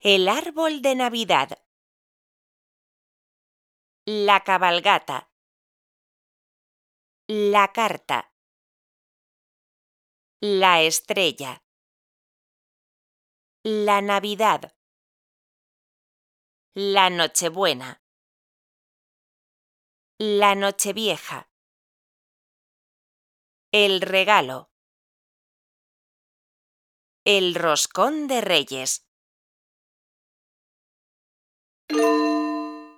El árbol de Navidad. La cabalgata. La carta. La estrella. La Navidad. La Nochebuena. La Nochevieja. El regalo. El roscón de Reyes.